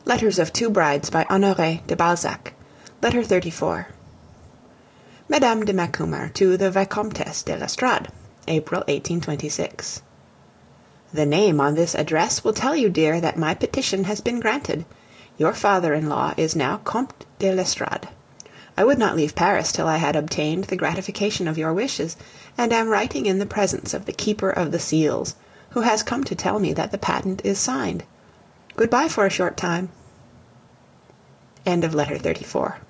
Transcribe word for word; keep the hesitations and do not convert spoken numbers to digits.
Letters of Two Brides by Honoré de Balzac. Letter thirty-four. Madame de Macumer to the Vicomtesse de l'Estorade, April eighteen twenty-six. The name on this address will tell you, dear, that my petition has been granted. Your father-in-law is now Comte de l'Estorade. I would not leave Paris till I had obtained the gratification of your wishes, and am writing in the presence of the Keeper of the Seals, who has come to tell me that the patent is signed. Goodbye for a short time. End of letter thirty-four.